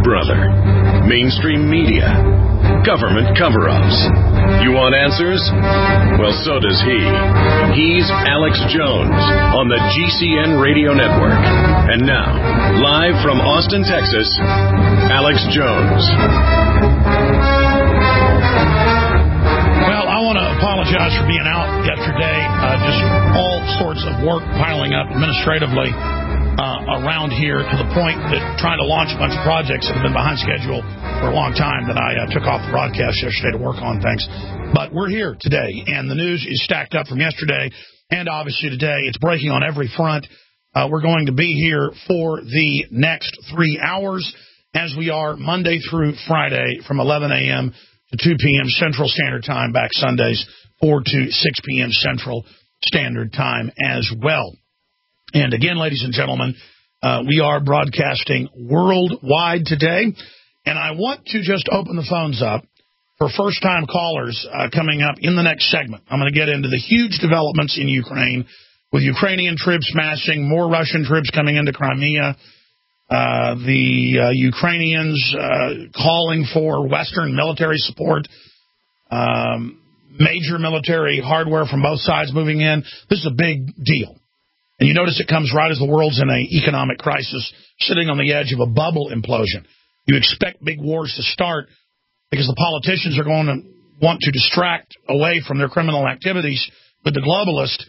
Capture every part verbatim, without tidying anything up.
brother. Mainstream media. Government cover-ups. You want answers? Well, so does he. He's Alex Jones on the G C N Radio Network. And now, live from Austin, Texas, Alex Jones. Well, I want to apologize for being out yesterday. Uh, just all sorts of work piling up administratively uh, around here to the point that trying to launch a bunch of projects that have been behind schedule for a long time that I uh, took off the broadcast yesterday to work on things. But we're here today, and the news is stacked up from yesterday, and obviously today it's breaking on every front. Uh, we're going to be here for the next three hours, as we are Monday through Friday from eleven a.m. to two p.m. Central Standard Time, back Sundays four to six p.m. Central Standard Time as well. And again, ladies and gentlemen, uh, we are broadcasting worldwide today. And I want to just open the phones up for first-time callers uh, coming up in the next segment. I'm going to get into the huge developments in Ukraine, with Ukrainian troops massing, more Russian troops coming into Crimea, uh, the uh, Ukrainians uh, calling for Western military support, um, major military hardware from both sides moving in. This is a big deal. And you notice it comes right as the world's in an economic crisis, sitting on the edge of a bubble implosion. You expect big wars to start because the politicians are going to want to distract away from their criminal activities with the globalist.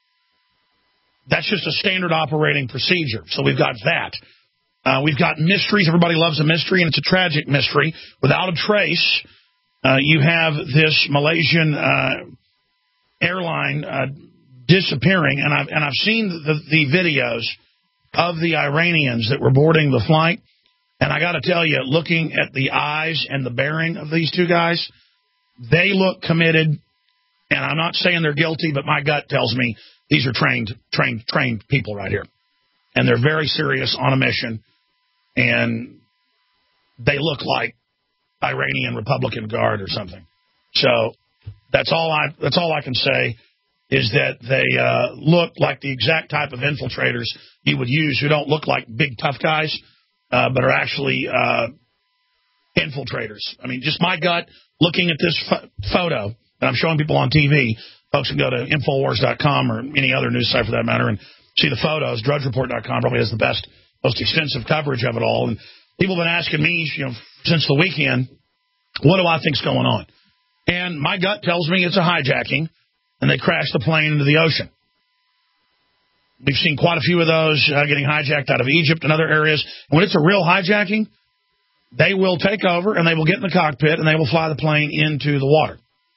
That's just a standard operating procedure. So we've got that. Uh, we've got mysteries. Everybody loves a mystery, and it's a tragic mystery. Without a trace, uh, you have this Malaysian uh, airline uh, disappearing, and I've, and I've seen the, the videos of the Iranians that were boarding the flight. And I got to tell you, looking at the eyes and the bearing of these two guys, they look committed. And I'm not saying they're guilty, but my gut tells me these are trained, trained, trained people right here. And they're very serious on a mission. And they look like Iranian Republican Guard or something. So that's all I that's all I can say is that they uh, look like the exact type of infiltrators you would use, who don't look like big tough guys. Uh, but are actually uh, infiltrators. I mean, just my gut, looking at this ph- photo that I'm showing people on T V, folks can go to Infowars dot com or any other news site for that matter and see the photos. Drudge Report dot com probably has the best, most extensive coverage of it all. And people have been asking me, you know, since the weekend, what do I think's going on? And my gut tells me it's a hijacking, and they crashed the plane into the ocean. We've seen quite a few of those uh, getting hijacked out of Egypt and other areas. When it's a real hijacking, they will take over and they will get in the cockpit and they will fly the plane into the water.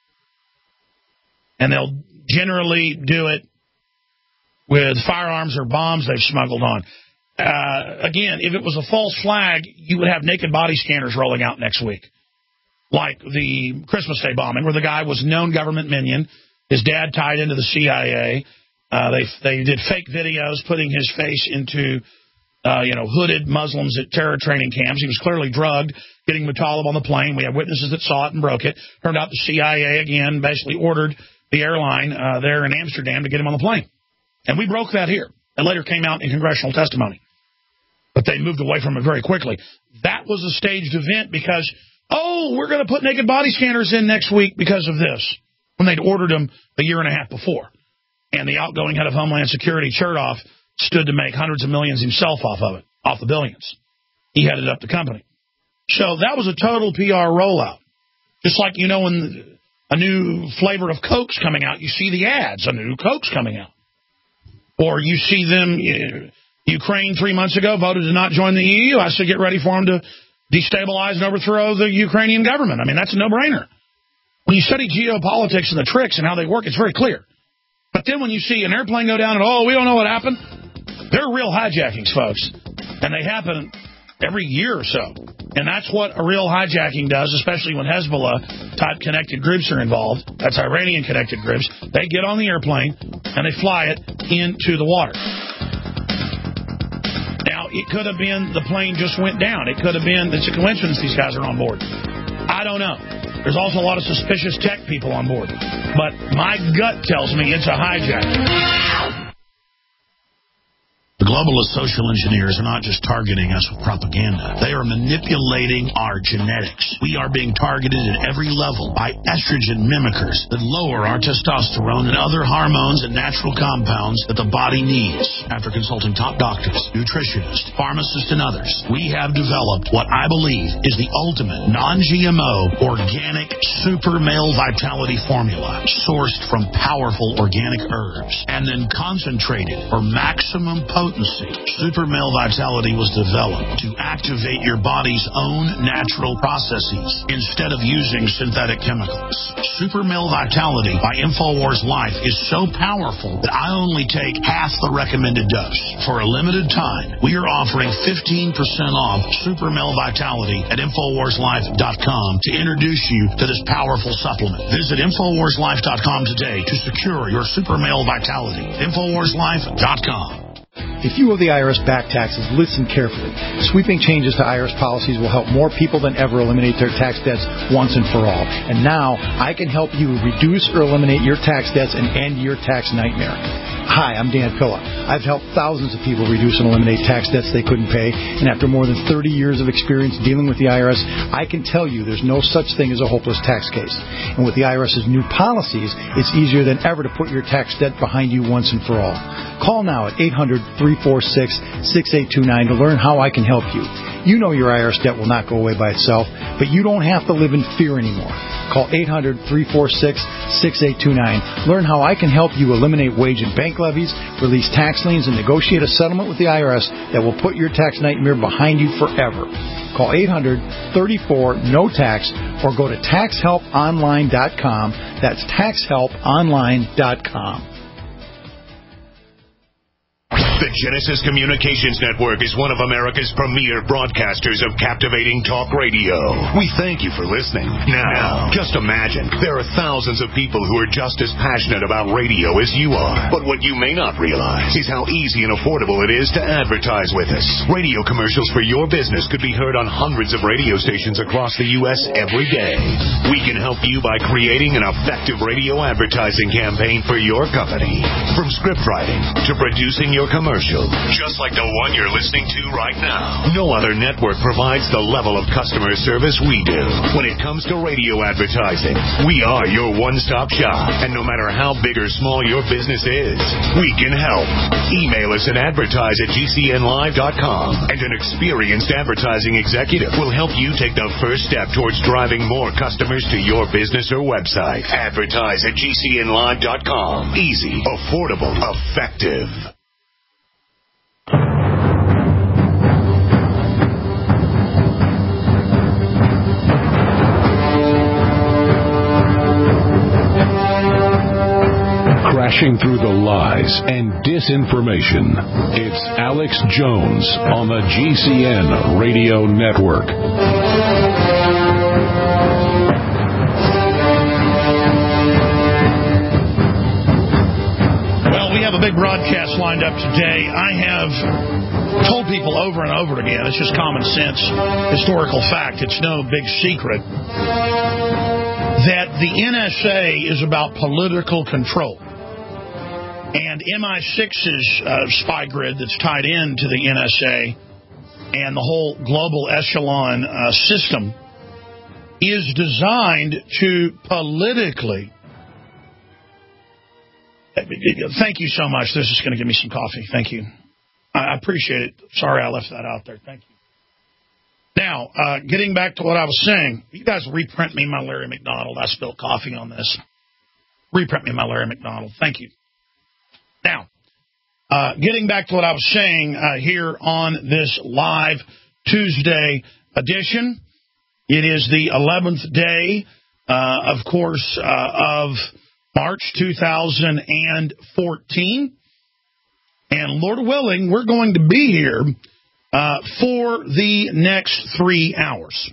And they'll generally do it with firearms or bombs they've smuggled on. Uh, again, if it was a false flag, you would have naked body scanners rolling out next week. Like the Christmas Day bombing, where the guy was a known government minion, his dad tied into the C I A. Uh, they they did fake videos putting his face into, uh, you know, hooded Muslims at terror training camps. He was clearly drugged, getting Muttalib on the plane. We have witnesses that saw it and broke it. Turned out the C I A, again, basically ordered the airline uh, there in Amsterdam to get him on the plane. And we broke that here. It later came out in congressional testimony. But they moved away from it very quickly. That was a staged event because, oh, we're going to put naked body scanners in next week because of this, when they'd ordered them a year and a half before. And the outgoing head of Homeland Security, Chertoff, stood to make hundreds of millions himself off of it, off the billions. He headed up the company. So that was a total P R rollout. Just like, you know, when a new flavor of Coke's coming out, you see the ads, a new Coke's coming out. Or you see them, uh, Ukraine three months ago voted to not join the E U. I said get ready for them to destabilize and overthrow the Ukrainian government. I mean, that's a no-brainer. When you study geopolitics and the tricks and how they work, it's very clear. But then when you see an airplane go down and, oh, we don't know what happened, they're real hijackings, folks. And they happen every year or so. And that's what a real hijacking does, especially when Hezbollah-type connected groups are involved. That's Iranian-connected groups. They get on the airplane, and they fly it into the water. Now, it could have been the plane just went down. It could have been, it's a coincidence these guys are on board. I don't know. There's also a lot of suspicious tech people on board. But my gut tells me it's a hijack. The globalist social engineers are not just targeting us with propaganda. They are manipulating our genetics. We are being targeted at every level by estrogen mimickers that lower our testosterone and other hormones and natural compounds that the body needs. After consulting top doctors, nutritionists, pharmacists, and others, we have developed what I believe is the ultimate non-G M O organic super male vitality formula, sourced from powerful organic herbs and then concentrated for maximum potency. Super male vitality was developed to activate your body's own natural processes instead of using synthetic chemicals. Super male vitality by InfoWars Life is so powerful that I only take half the recommended dose. For a limited time, we are offering fifteen percent off Super Male Vitality at Infowars Life dot com to introduce you to this powerful supplement. Visit Infowars Life dot com today to secure your Super Male Vitality. Infowars Life dot com. If you owe the I R S back taxes, listen carefully. Sweeping changes to I R S policies will help more people than ever eliminate their tax debts once and for all. And now, I can help you reduce or eliminate your tax debts and end your tax nightmare. Hi, I'm Dan Pilla. I've helped thousands of people reduce and eliminate tax debts they couldn't pay, and after more than thirty years of experience dealing with the I R S, I can tell you there's no such thing as a hopeless tax case. And with the I R S's new policies, it's easier than ever to put your tax debt behind you once and for all. Call now at eight hundred, three four six, six eight two nine to learn how I can help you. You know your I R S debt will not go away by itself, but you don't have to live in fear anymore. Call eight hundred, three four six, six eight two nine. Learn how I can help you eliminate wage and bank levies, release tax liens, and negotiate a settlement with the I R S that will put your tax nightmare behind you forever. Call eight hundred, three four, N O tax or go to tax help online dot com. That's tax help online dot com. The Genesis Communications Network is one of America's premier broadcasters of captivating talk radio. We thank you for listening. Now, just imagine, there are thousands of people who are just as passionate about radio as you are. But what you may not realize is how easy and affordable it is to advertise with us. Radio commercials for your business could be heard on hundreds of radio stations across the U S every day. We can help you by creating an effective radio advertising campaign for your company. From script writing to producing your commercial, just like the one you're listening to right now. No other network provides the level of customer service we do. When it comes to radio advertising, we are your one-stop shop. And no matter how big or small your business is, we can help. Email us at advertise at G C N live dot com, and an experienced advertising executive will help you take the first step towards driving more customers to your business or website. Advertise at G C N live dot com. Easy, affordable, effective. Crashing through the lies and disinformation, it's Alex Jones on the G C N Radio Network. Well, we have a big broadcast lined up today. I have told people over and over again, it's just common sense, historical fact, it's no big secret, that the N S A is about political control. And M I six's uh, spy grid that's tied into the N S A and the whole global echelon uh, system is designed to politically... Thank you so much. This is going to give me some coffee. Thank you. I appreciate it. Sorry I left that out there. Thank you. Now, uh, getting back to what I was saying, you guys reprint me my Larry McDonald. I spilled coffee on this. Reprint me my Larry McDonald. Thank you. Now, uh, getting back to what I was saying uh, here on this live Tuesday edition, it is the eleventh day, uh, of course, uh, of March two thousand fourteen. And Lord willing, we're going to be here uh, for the next three hours.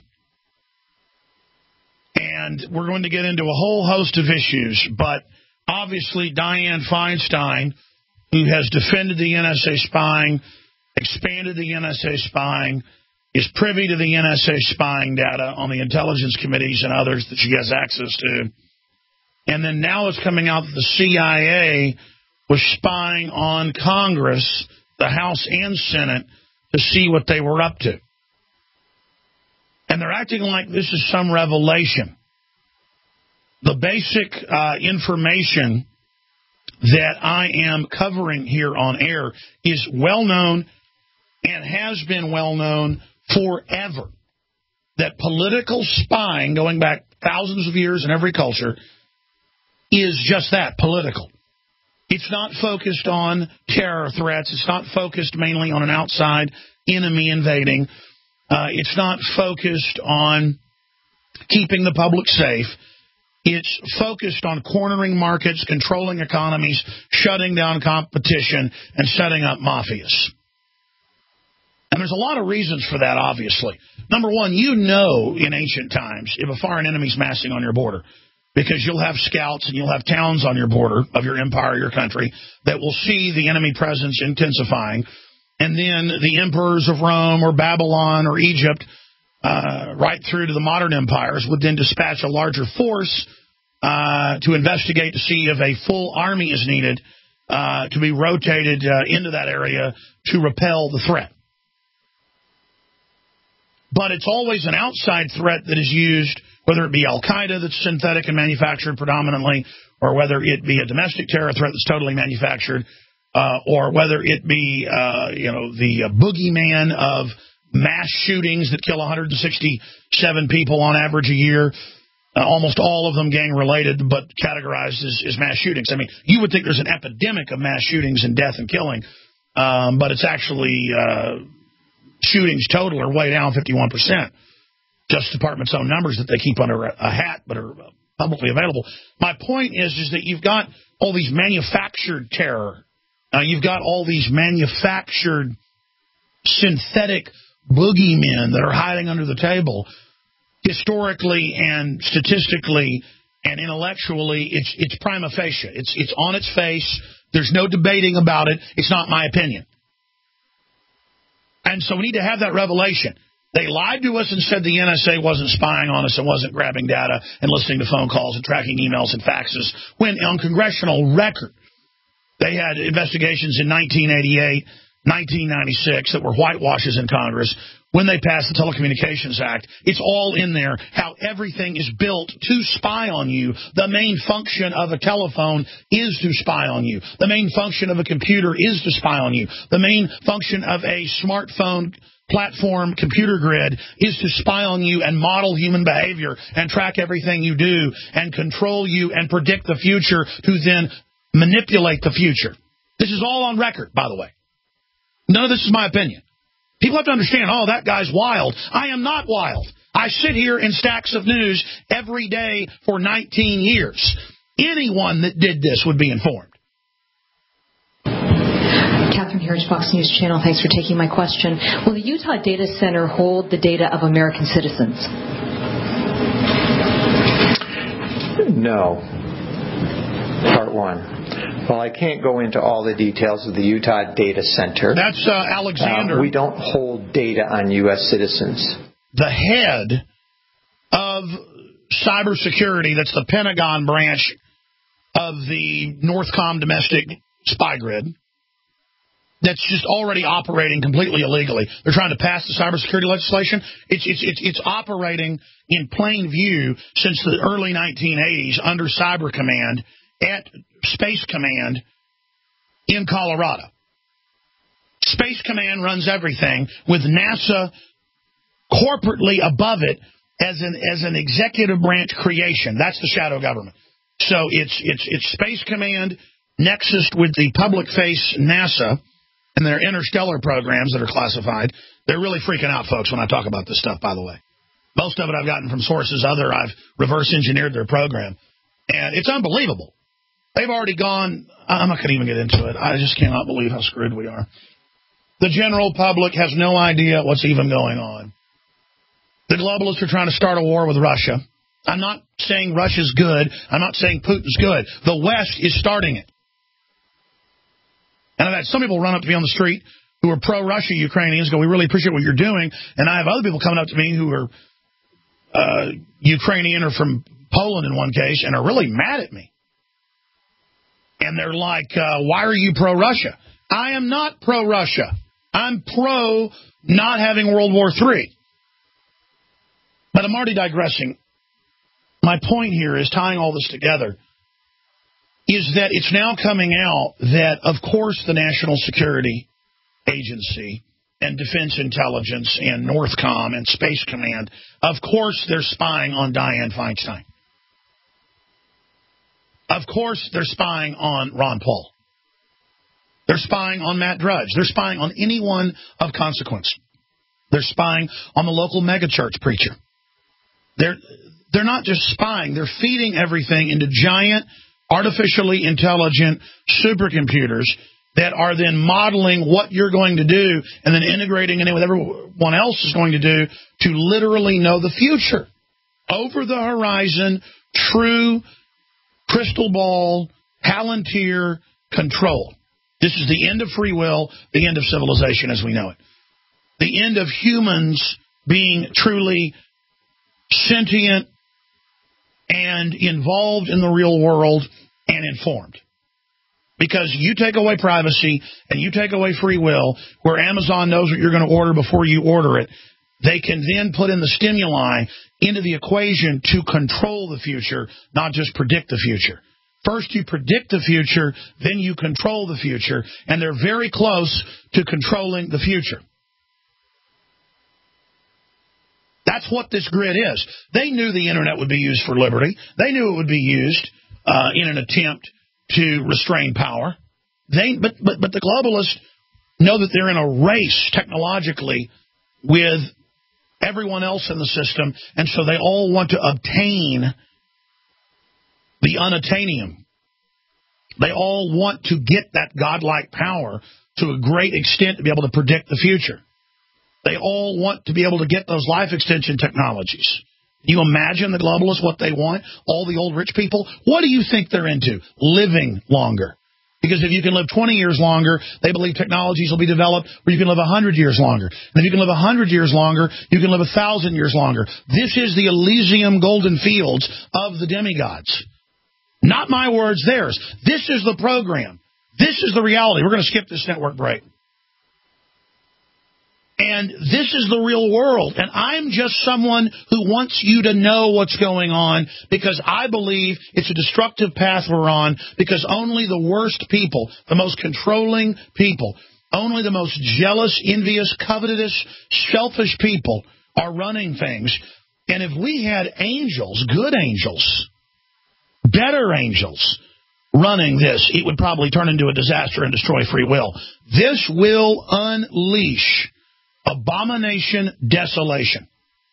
And we're going to get into a whole host of issues, but obviously, Dianne Feinstein, who has defended the N S A spying, expanded the N S A spying, is privy to the N S A spying data on the intelligence committees and others that she has access to. And then now it's coming out that the C I A was spying on Congress the House and Senate to see what they were up to. And they're acting like this is some revelation. The basic uh, information that I am covering here on air is well known and has been well known forever. That political spying, going back thousands of years in every culture, is just that, political. It's not focused on terror threats. It's not focused mainly on an outside enemy invading. Uh, it's not focused on keeping the public safe. It's focused on cornering markets, controlling economies, shutting down competition, and setting up mafias. And there's a lot of reasons for that, obviously. Number one, you know in ancient times if a foreign enemy's massing on your border, because you'll have scouts and you'll have towns on your border of your empire, your country, that will see the enemy presence intensifying. And then the emperors of Rome or Babylon or Egypt, uh, right through to the modern empires, would then dispatch a larger force uh, to investigate to see if a full army is needed uh, to be rotated uh, into that area to repel the threat. But it's always an outside threat that is used, whether it be Al-Qaeda that's synthetic and manufactured predominantly, or whether it be a domestic terror threat that's totally manufactured, uh, or whether it be, uh, you know, the uh, boogeyman of mass shootings that kill one hundred sixty-seven people on average a year, uh, almost all of them gang-related, but categorized as, as mass shootings. I mean, you would think there's an epidemic of mass shootings and death and killing, um, but it's actually... Uh, shootings total are way down fifty-one percent. Justice Department's own numbers that they keep under a hat but are publicly available. My point is, is that you've got all these manufactured terror. Uh, you've got all these manufactured synthetic boogeymen that are hiding under the table. Historically and statistically and intellectually, it's it's prima facie. It's it's on its face. There's no debating about it. It's not my opinion. And so we need to have that revelation. They lied to us and said the N S A wasn't spying on us and wasn't grabbing data and listening to phone calls and tracking emails and faxes, when on congressional record they had investigations in nineteen eighty-eight, nineteen ninety-six that were whitewashes in Congress. When they passed the Telecommunications Act, it's all in there, how everything is built to spy on you. The main function of a telephone is to spy on you. The main function of a computer is to spy on you. The main function of a smartphone platform computer grid is to spy on you and model human behavior and track everything you do and control you and predict the future to then manipulate the future. This is all on record, by the way. None of this is my opinion. People have to understand, oh, that guy's wild. I am not wild. I sit here in stacks of news every day for nineteen years. Anyone that did this would be informed. Catherine Harris, Fox News Channel. Thanks for taking my question. Will the Utah Data Center hold the data of American citizens? No. Part one. Well, I can't go into all the details of the Utah Data Center. That's uh, Alexander. Uh, we don't hold data on U S citizens. The head of cybersecurity, that's the Pentagon branch of the Northcom domestic spy grid, that's just already operating completely illegally. They're trying to pass the cybersecurity legislation. It's, it's, it's, it's operating in plain view since the early nineteen eighties under Cyber Command at Space Command in Colorado. Space Command runs everything with NASA corporately above it as an as an executive branch creation. That's the shadow government. So it's it's it's Space Command nexus with the public face NASA and their interstellar programs that are classified. They're really freaking out, folks, when I talk about this stuff, by the way. Most of it I've gotten from sources. Other I've reverse engineered their program. And it's unbelievable. They've already gone, I'm not going to even get into it. I just cannot believe how screwed we are. The general public has no idea what's even going on. The globalists are trying to start a war with Russia. I'm not saying Russia's good. I'm not saying Putin's good. The West is starting it. And I've had some people run up to me on the street who are pro-Russia Ukrainians, go, we really appreciate what you're doing. And I have other people coming up to me who are uh, Ukrainian or from Poland in one case and are really mad at me. And they're like, uh, why are you pro-Russia? I am not pro-Russia. I'm pro not having World War Three. But I'm already digressing. My point here is tying all this together is that it's now coming out that, of course, the National Security Agency and Defense Intelligence and Northcom and Space Command, of course, they're spying on Dianne Feinstein. Of course, they're spying on Ron Paul. They're spying on Matt Drudge. They're spying on anyone of consequence. They're spying on the local megachurch preacher. They're, they're not just spying. They're feeding everything into giant, artificially intelligent supercomputers that are then modeling what you're going to do and then integrating it in with everyone else is going to do to literally know the future. Over the horizon, true crystal ball, Palantir control. This is the end of free will, the end of civilization as we know it. The end of humans being truly sentient and involved in the real world and informed. Because you take away privacy and you take away free will, where Amazon knows what you're going to order before you order it, they can then put in the stimuli into the equation to control the future, not just predict the future. First you predict the future, then you control the future, and they're very close to controlling the future. That's what this grid is. They knew the Internet would be used for liberty. They knew it would be used uh, in an attempt to restrain power. They, but, but, but the globalists know that they're in a race technologically with everyone else in the system, and so they all want to obtain the unattainium. They all want to get that godlike power to a great extent to be able to predict the future. They all want to be able to get those life extension technologies. Can you imagine the globalists, what they want? All the old rich people? What do you think they're into? Living longer. Because if you can live twenty years longer, they believe technologies will be developed where you can live one hundred years longer. And if you can live one hundred years longer, you can live one thousand years longer. This is the Elysium golden fields of the demigods. Not my words, theirs. This is the program. This is the reality. We're going to skip this network break. And this is the real world. And I'm just someone who wants you to know what's going on because I believe it's a destructive path we're on because only the worst people, the most controlling people, only the most jealous, envious, covetous, selfish people are running things. And if we had angels, good angels, better angels running this, it would probably turn into a disaster and destroy free will. This will unleash abomination, desolation.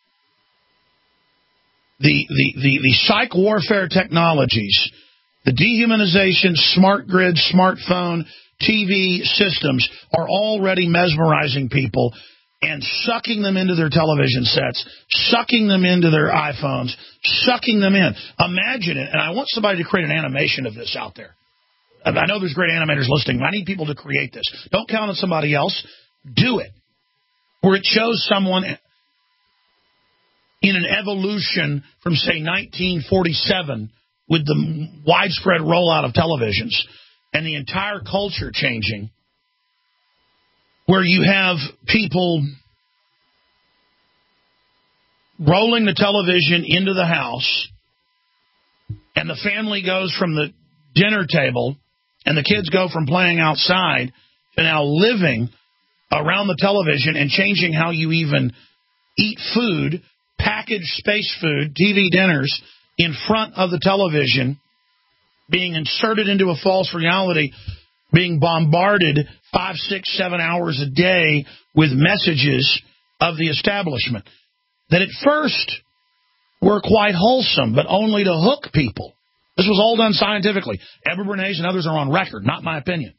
The, the, the, the psych warfare technologies, the dehumanization, smart grid, smartphone, T V systems are already mesmerizing people and sucking them into their television sets, sucking them into their iPhones, sucking them in. Imagine it, and I want somebody to create an animation of this out there. I know there's great animators listening, but I need people to create this. Don't count on somebody else. Do it. Where it shows someone in an evolution from, say, nineteen forty-seven with the widespread rollout of televisions and the entire culture changing, where you have people rolling the television into the house and the family goes from the dinner table and the kids go from playing outside to now living around the television and changing how you even eat food, packaged space food, T V dinners in front of the television, being inserted into a false reality, being bombarded five, six, seven hours a day with messages of the establishment that at first were quite wholesome, but only to hook people. This was all done scientifically. Edward Bernays and others are on record, not my opinion.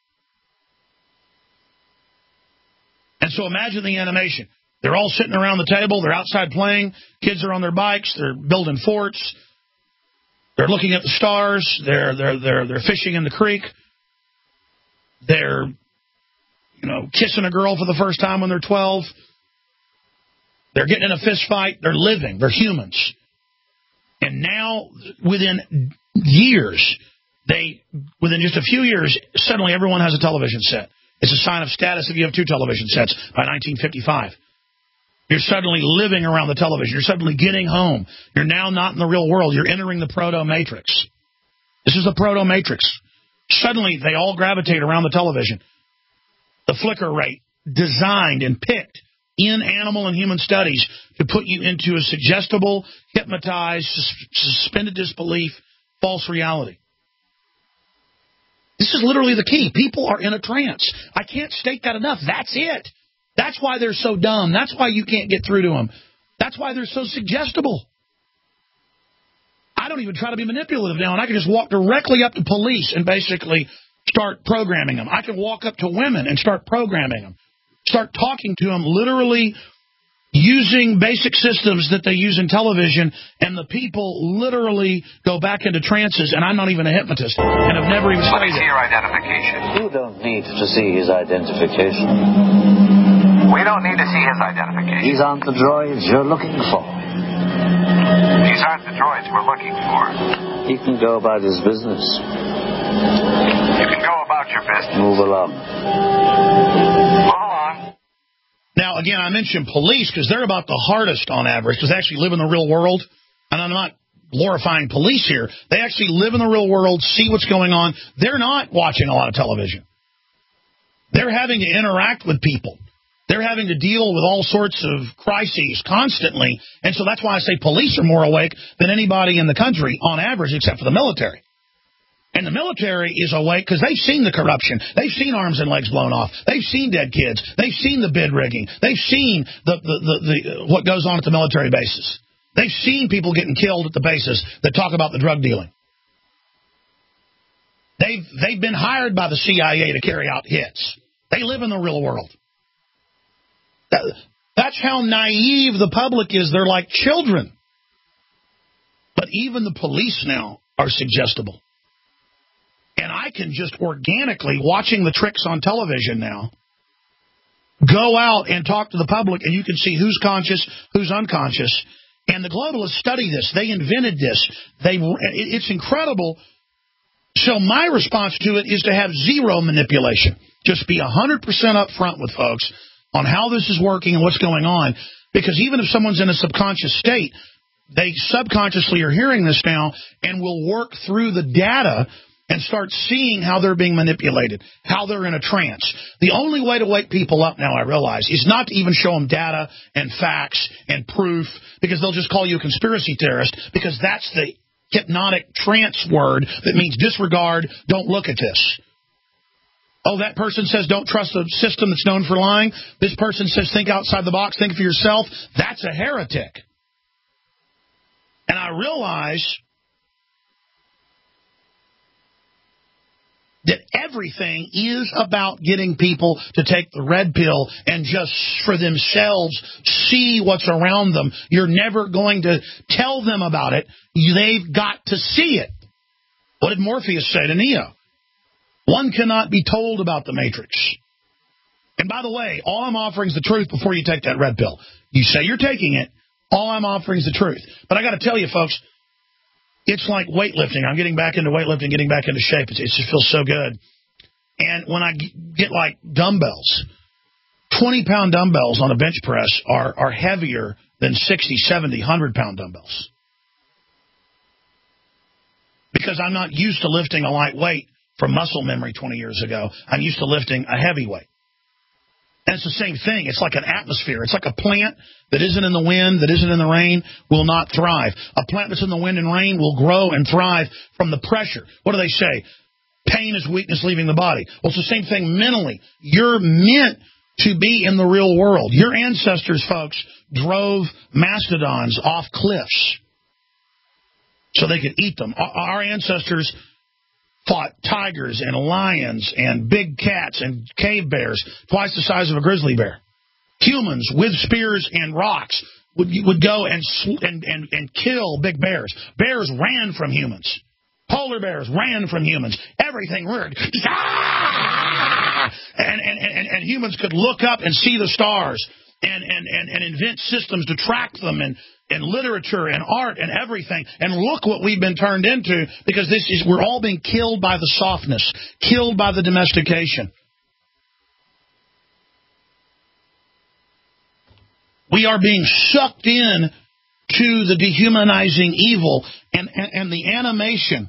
And so imagine the animation. They're all sitting around the table. They're outside playing. Kids are on their bikes. They're building forts. They're looking at the stars. They're they're they're they're fishing in the creek. They're, you know, kissing a girl for the first time when they're twelve. They're getting in a fist fight. They're living. They're humans. And now, within years, they within just a few years, suddenly everyone has a television set. It's a sign of status if you have two television sets by nineteen fifty-five. You're suddenly living around the television. You're suddenly getting home. You're now not in the real world. You're entering the proto-matrix. This is the proto-matrix. Suddenly, they all gravitate around the television. The flicker rate, designed and picked in animal and human studies to put you into a suggestible, hypnotized, sus- suspended disbelief, false reality. This is literally the key. People are in a trance. I can't state that enough. That's it. That's why they're so dumb. That's why you can't get through to them. That's why they're so suggestible. I don't even try to be manipulative now, and I can just walk directly up to police and basically start programming them. I can walk up to women and start programming them. Start talking to them, literally using basic systems that they use in television, and the people literally go back into trances, and I'm not even a hypnotist, and I've never even studied it. Let me see your identification. You don't need to see his identification. We don't need to see his identification. These aren't the droids you're looking for. These aren't the droids we're looking for. He can go about his business. You can go about your business. Move along. Move along. Now, again, I mentioned police because they're about the hardest on average because they actually live in the real world. And I'm not glorifying police here. They actually live in the real world, see what's going on. They're not watching a lot of television. They're having to interact with people. They're having to deal with all sorts of crises constantly. And so that's why I say police are more awake than anybody in the country on average, except for the military. And the military is awake because they've seen the corruption. They've seen arms and legs blown off. They've seen dead kids. They've seen the bid rigging. They've seen the, the, the, the what goes on at the military bases. They've seen people getting killed at the bases that talk about the drug dealing. They've, they've been hired by the C I A to carry out hits. They live in the real world. That's how naive the public is. They're like children. But even the police now are suggestible. And I can just organically, watching the tricks on television now, go out and talk to the public, and you can see who's conscious, who's unconscious. And the globalists study this. They invented this. They, it's incredible. So my response to it is to have zero manipulation. Just be one hundred percent up front with folks on how this is working and what's going on. Because even if someone's in a subconscious state, they subconsciously are hearing this now and will work through the data and start seeing how they're being manipulated, how they're in a trance. The only way to wake people up now, I realize, is not to even show them data and facts and proof, because they'll just call you a conspiracy theorist, because that's the hypnotic trance word that means disregard, don't look at this. Oh, that person says don't trust a system that's known for lying. This person says think outside the box, think for yourself. That's a heretic. And I realize that everything is about getting people to take the red pill and just for themselves see what's around them. You're never going to tell them about it. They've got to see it. What did Morpheus say to Neo? One cannot be told about the Matrix. And by the way, all I'm offering is the truth before you take that red pill. You say you're taking it. All I'm offering is the truth. But I got to tell you, folks, it's like weightlifting. I'm getting back into weightlifting, getting back into shape. It, it just feels so good. And when I get like dumbbells, twenty-pound dumbbells on a bench press are, are heavier than sixty, seventy, one hundred pound dumbbells. Because I'm not used to lifting a light weight from muscle memory twenty years ago. I'm used to lifting a heavy weight. And it's the same thing. It's like an atmosphere. It's like a plant that isn't in the wind, that isn't in the rain, will not thrive. A plant that's in the wind and rain will grow and thrive from the pressure. What do they say? Pain is weakness leaving the body. Well, it's the same thing mentally. You're meant to be in the real world. Your ancestors, folks, drove mastodons off cliffs so they could eat them. Our ancestors fought tigers and lions and big cats and cave bears, twice the size of a grizzly bear. Humans with spears and rocks would would go and and and, and kill big bears. Bears ran from humans. Polar bears ran from humans. Everything roared. Ah! And, and, and, and humans could look up and see the stars and, and, and, and invent systems to track them and and literature and art and everything. And look what we've been turned into, because this is we're all being killed by the softness, killed by the domestication. We are being sucked in to the dehumanizing evil and, and, and the animation.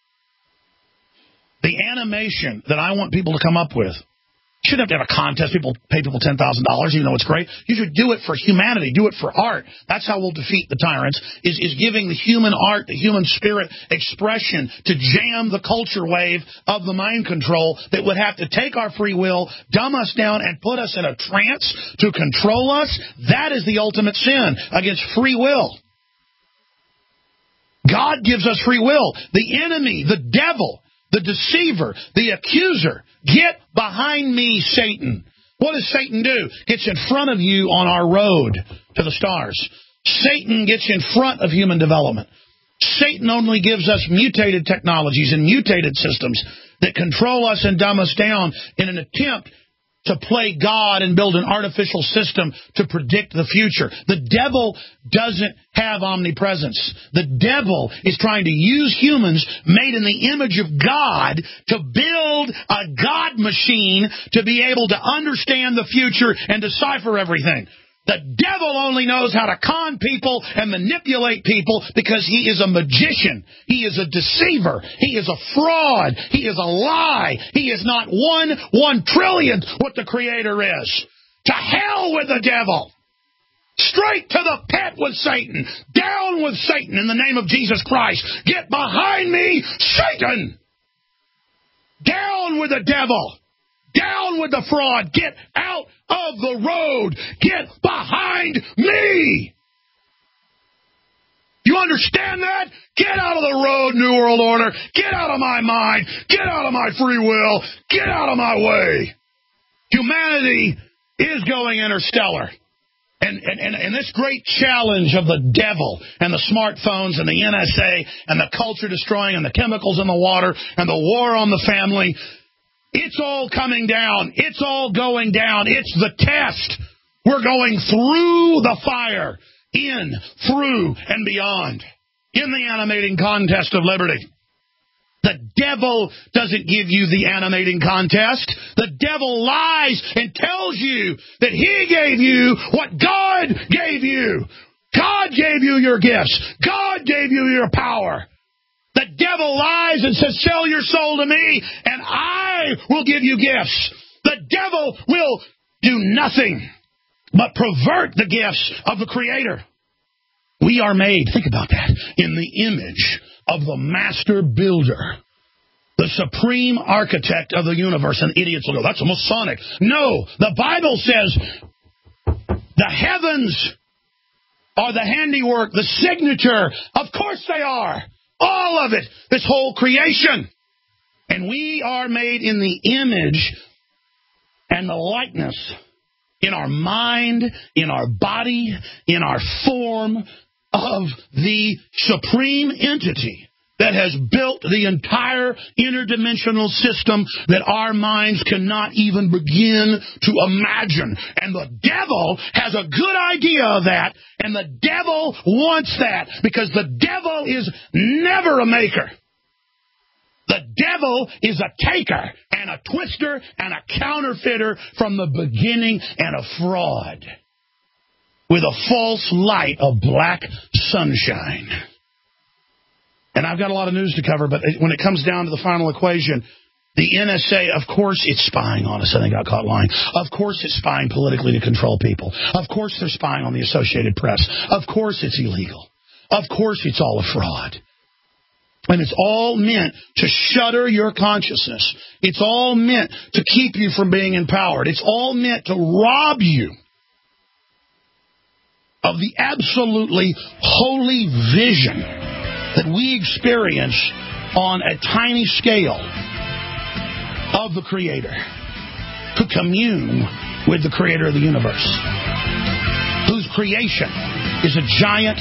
The animation that I want people to come up with. You shouldn't have to have a contest. People pay people ten thousand dollars, even though it's great. You should do it for humanity. Do it for art. That's how we'll defeat the tyrants, is, is giving the human art, the human spirit expression to jam the culture wave of the mind control that would have to take our free will, dumb us down, and put us in a trance to control us. That is the ultimate sin against free will. God gives us free will. The enemy, the devil, the deceiver, the accuser, get behind me, Satan. What does Satan do? Gets in front of you on our road to the stars. Satan gets in front of human development. Satan only gives us mutated technologies and mutated systems that control us and dumb us down in an attempt to play God and build an artificial system to predict the future. The devil doesn't have omnipresence. The devil is trying to use humans made in the image of God to build a God machine to be able to understand the future and decipher everything. The devil only knows how to con people and manipulate people because he is a magician. He is a deceiver. He is a fraud. He is a lie. He is not one one trillionth what the Creator is. To hell with the devil. Straight to the pit with Satan. Down with Satan in the name of Jesus Christ. Get behind me, Satan! Down with the devil. Down with the fraud. Get out of the road. Get behind me. You understand that? Get out of the road, New World Order. Get out of my mind. Get out of my free will. Get out of my way. Humanity is going interstellar. And, and, and, and this great challenge of the devil and the smartphones and the N S A and the culture destroying and the chemicals in the water and the war on the family, it's all coming down. It's all going down. It's the test. We're going through the fire, in, through, and beyond, in the animating contest of liberty. The devil doesn't give you the animating contest. The devil lies and tells you that he gave you what God gave you. God gave you your gifts. God gave you your power. The devil lies and says, sell your soul to me, and I will give you gifts. The devil will do nothing but pervert the gifts of the Creator. We are made, think about that, in the image of the master builder, the supreme architect of the universe. And idiots will go, that's almost Masonic. No, the Bible says the heavens are the handiwork, the signature. Of course they are. All of it, this whole creation. And we are made in the image and the likeness, in our mind, in our body, in our form of the supreme entity that has built the entire interdimensional system that our minds cannot even begin to imagine. And the devil has a good idea of that, and the devil wants that, because the devil is never a maker. The devil is a taker and a twister and a counterfeiter from the beginning, and a fraud with a false light of black sunshine. And I've got a lot of news to cover, but when it comes down to the final equation, the N S A, of course it's spying on us, and they got caught lying. Of course it's spying politically to control people. Of course they're spying on the Associated Press. Of course it's illegal. Of course it's all a fraud. And it's all meant to shudder your consciousness. It's all meant to keep you from being empowered. It's all meant to rob you of the absolutely holy vision that we experience on a tiny scale of the Creator, to commune with the Creator of the universe, whose creation is a giant,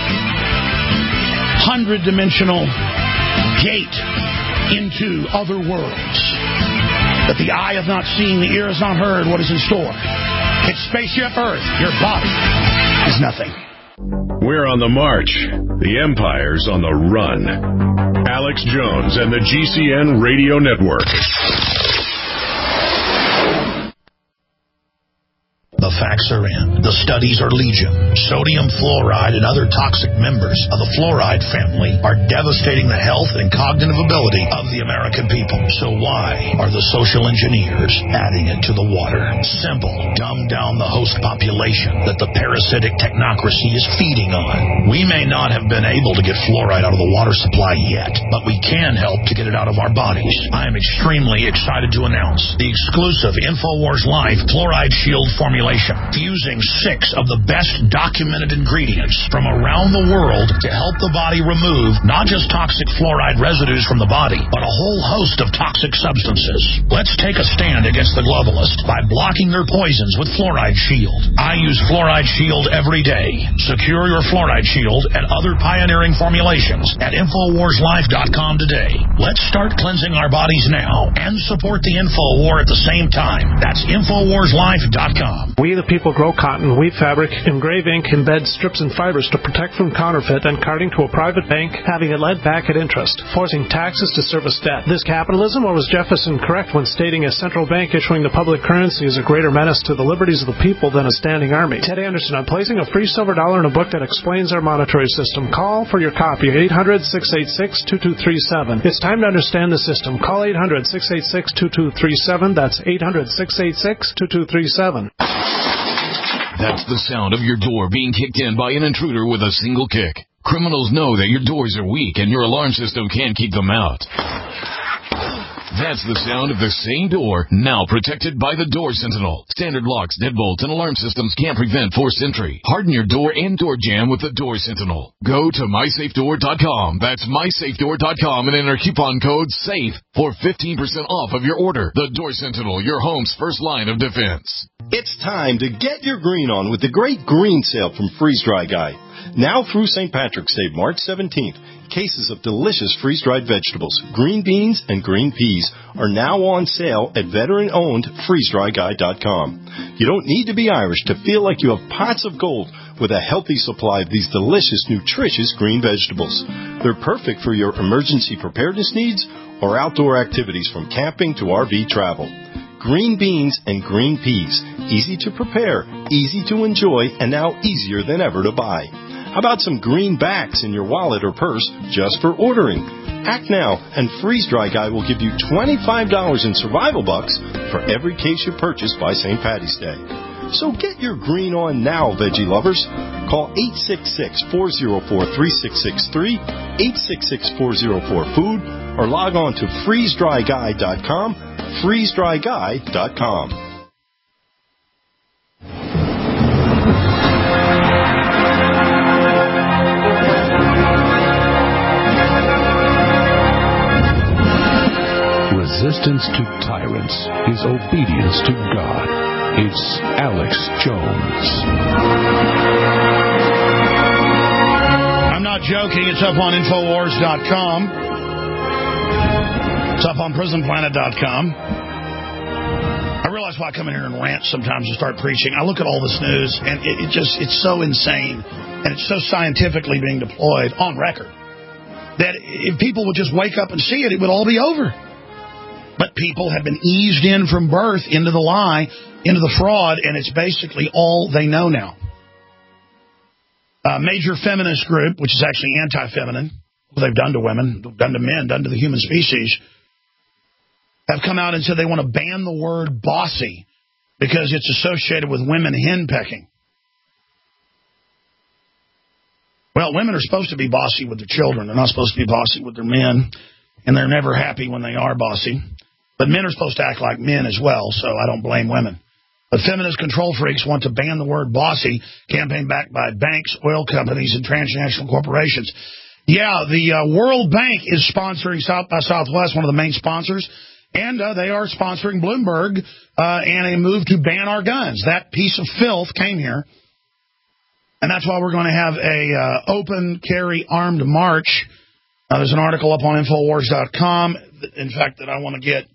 hundred-dimensional gate into other worlds that the eye has not seen, the ear has not heard what is in store. It's Spaceship Earth. Your body is nothing. We're on the march. The Empire's on the run. Alex Jones and the G C N Radio Network. The facts are in. The studies are legion. Sodium fluoride and other toxic members of the fluoride family are devastating the health and cognitive ability of the American people. So why are the social engineers adding it to the water? Simple. Dumb down the host population that the parasitic technocracy is feeding on. We may not have been able to get fluoride out of the water supply yet, but we can help to get it out of our bodies. I am extremely excited to announce the exclusive InfoWars Life Fluoride Shield formulation, fusing six of the best documented ingredients from around the world to help the body remove not just toxic fluoride residues from the body, but a whole host of toxic substances. Let's take a stand against the globalists by blocking their poisons with Fluoride Shield. I use Fluoride Shield every day. Secure your Fluoride Shield and other pioneering formulations at Infowars Life dot com today. Let's start cleansing our bodies now and support the Info War at the same time. That's Infowars Life dot com. We the people grow cotton, weave fabric, engrave ink, embed strips and fibers to protect from counterfeit and carting to a private bank, having it led back at interest, forcing taxes to service debt. This capitalism, or was Jefferson correct when stating a central bank issuing the public currency is a greater menace to the liberties of the people than a standing army? Ted Anderson, I'm placing a free silver dollar in a book that explains our monetary system. Call for your copy at eight hundred, six eight six, two two three seven. It's time to understand the system. Call eight hundred, six eight six, two two three seven. That's eight hundred, six eight six, two two three seven. That's the sound of your door being kicked in by an intruder with a single kick. Criminals know that your doors are weak and your alarm system can't keep them out. That's the sound of the same door, now protected by the Door Sentinel. Standard locks, deadbolts, and alarm systems can't prevent forced entry. Harden your door and door jam with the Door Sentinel. Go to my safe door dot com. That's my safe door dot com and enter coupon code SAFE for fifteen percent off of your order. The Door Sentinel, your home's first line of defense. It's time to get your green on with the great green sale from Freeze Dry Guy. Now through Saint Patrick's Day, March seventeenth, cases of delicious freeze-dried vegetables, green beans, and green peas are now on sale at veteran-owned freeze dry guy dot com. You don't need to be Irish to feel like you have pots of gold with a healthy supply of these delicious, nutritious green vegetables. They're perfect for your emergency preparedness needs or outdoor activities from camping to R V travel. Green beans and green peas, easy to prepare, easy to enjoy, and now easier than ever to buy. How about some greenbacks in your wallet or purse just for ordering? Act now, and Freeze Dry Guy will give you twenty-five dollars in survival bucks for every case you purchase by Saint Patty's Day. So get your green on now, veggie lovers. Call eight six six, four zero four, three six six three, eight six six, four zero four, food, or log on to freeze dry guy dot com, freeze dry guy dot com. Resistance to tyrants is obedience to God. It's Alex Jones. I'm not joking. It's up on Infowars dot com. It's up on Prison Planet dot com. I realize why I come in here and rant sometimes and start preaching. I look at all this news, and it, it just, it's so insane, and it's so scientifically being deployed on record, that if people would just wake up and see it, it would all be over. But people have been eased in from birth into the lie, into the fraud, and it's basically all they know now. A major feminist group, which is actually anti-feminine, what they've done to women, done to men, done to the human species, have come out and said they want to ban the word bossy because it's associated with women henpecking. Well, women are supposed to be bossy with their children. They're not supposed to be bossy with their men, and they're never happy when they are bossy. But men are supposed to act like men as well, so I don't blame women. But feminist control freaks want to ban the word bossy, campaign backed by banks, oil companies, and transnational corporations. Yeah, the uh, World Bank is sponsoring South by Southwest, one of the main sponsors, and uh, they are sponsoring Bloomberg uh, and a move to ban our guns. That piece of filth came here, and that's why we're going to have a uh, open carry armed march. Uh, there's an article up on Infowars dot com, in fact, that I want to get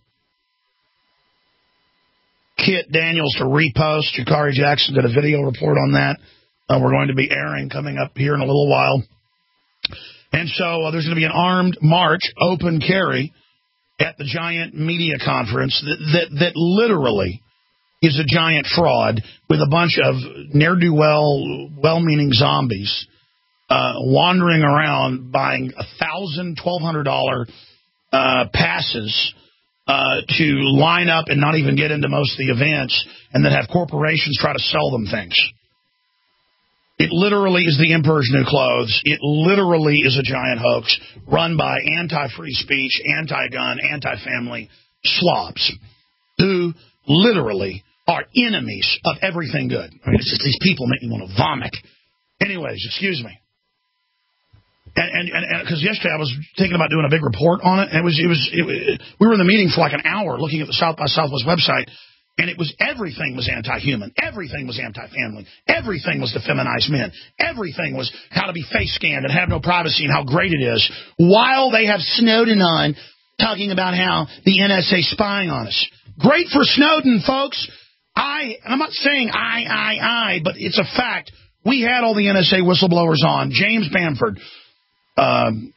Kit Daniels to repost. Jakari Jackson did a video report on that. Uh, we're going to be airing coming up here in a little while. And so uh, there's going to be an armed march, open carry, at the giant media conference that, that, that literally is a giant fraud with a bunch of ne'er-do-well, well-meaning zombies uh, wandering around buying a thousand, twelve hundred dollar uh, passes uh, to line up and not even get into most of the events, and then have corporations try to sell them things. It literally is the emperor's new clothes. It literally is a giant hoax run by anti-free speech, anti-gun, anti-family slobs who literally are enemies of everything good. I mean, it's just these people make me want to vomit. Anyways, excuse me. And and and because yesterday I was thinking about doing a big report on it, and it was it was it, we were in the meeting for like an hour looking at the South by Southwest website. And it was everything was anti-human. Everything was anti-family. Everything was to feminize men. Everything was how to be face scanned and have no privacy and how great it is. While they have Snowden on talking about how the N S A spying on us. Great for Snowden, folks. I, I'm not saying I, I, I, but it's a fact. We had all the N S A whistleblowers on. James Bamford. Um,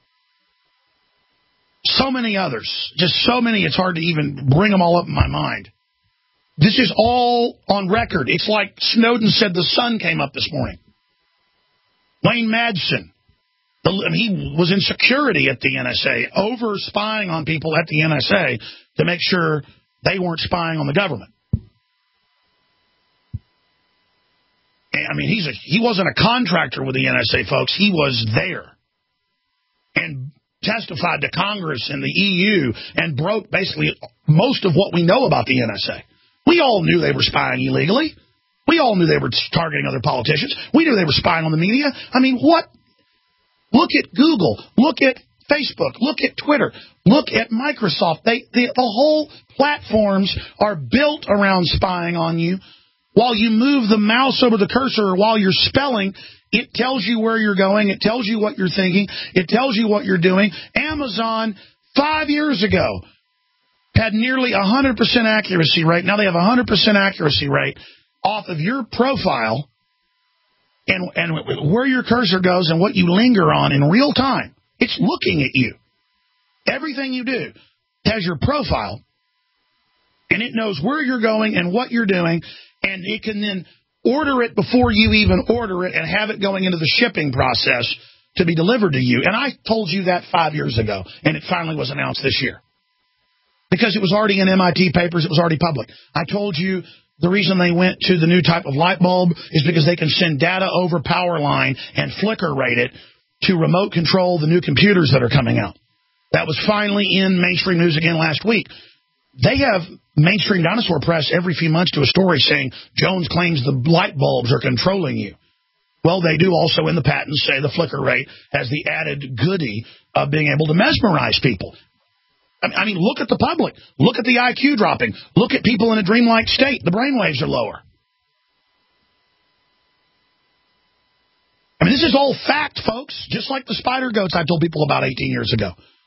so many others. Just so many, it's hard to even bring them all up in my mind. This is all on record. It's like Snowden said the sun came up this morning. Wayne Madsen, the, I mean, he was in security at the N S A, over spying on people at the N S A to make sure they weren't spying on the government. And, I mean, he's a, he wasn't a contractor with the N S A, folks. He was there and testified to Congress and the E U and broke basically most of what we know about the N S A. We all knew they were spying illegally. We all knew they were targeting other politicians. We knew they were spying on the media. I mean, what? Look at Google. Look at Facebook. Look at Twitter. Look at Microsoft. They, they, the whole platforms are built around spying on you. While you move the mouse over the cursor or while you're spelling, it tells you where you're going. It tells you what you're thinking. It tells you what you're doing. Amazon, five years ago, had nearly a one hundred percent accuracy rate. Now they have a one hundred percent accuracy rate off of your profile and, and where your cursor goes and what you linger on in real time. It's looking at you. Everything you do has your profile, and it knows where you're going and what you're doing, and it can then order it before you even order it and have it going into the shipping process to be delivered to you. And I told you that five years ago, and it finally was announced this year. Because it was already in M I T papers, it was already public. I told you the reason they went to the new type of light bulb is because they can send data over power line and flicker rate it to remote control the new computers that are coming out. That was finally in mainstream news again last week. They have mainstream dinosaur press every few months to a story saying Jones claims the light bulbs are controlling you. Well, they do also in the patents say the flicker rate has the added goodie of being able to mesmerize people. I mean, look at the public. Look at the I Q dropping. Look at people in a dreamlike state. The brainwaves are lower. I mean, this is all fact, folks, just like the spider goats I told people about eighteen years ago.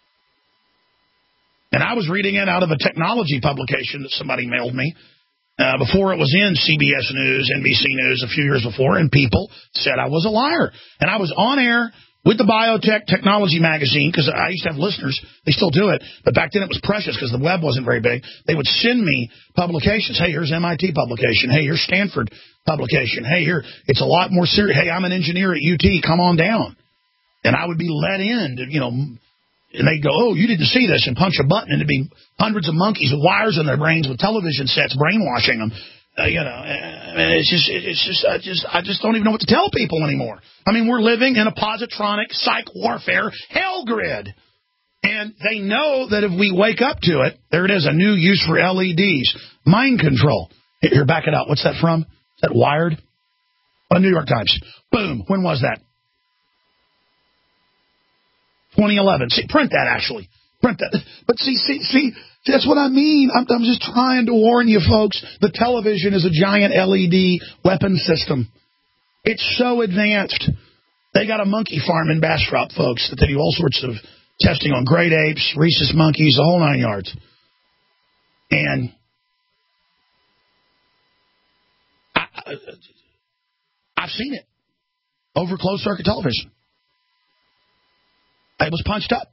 And I was reading it out of a technology publication that somebody mailed me uh, before it was in C B S News, N B C News a few years before, and people said I was a liar. And I was on air with the Biotech Technology magazine, because I used to have listeners. They still do it. But back then it was precious because the web wasn't very big. They would send me publications. Hey, here's M I T publication. Hey, here's Stanford publication. Hey, here, it's a lot more serious. Hey, I'm an engineer at U T. Come on down. And I would be let in to, you know, and they'd go, oh, you didn't see this, and punch a button, and it'd be hundreds of monkeys with wires in their brains with television sets brainwashing them. Uh, you know, I mean, it's just, it's just, I just, I just don't even know what to tell people anymore. I mean, we're living in a positronic psych warfare hell grid, and they know that if we wake up to it, there it is, a new use for L E Ds, mind control. Here, back it out. What's that from? Is that Wired? Oh, New York Times. Boom. When was that? twenty eleven. See, print that actually. Print that. But see, see, see. That's what I mean. I'm, I'm just trying to warn you, folks. The television is a giant L E D weapon system. It's so advanced. They got a monkey farm in Bastrop, folks, that they do all sorts of testing on great apes, rhesus monkeys, the whole nine yards. And I, I, I've seen it over closed-circuit television. It was punched up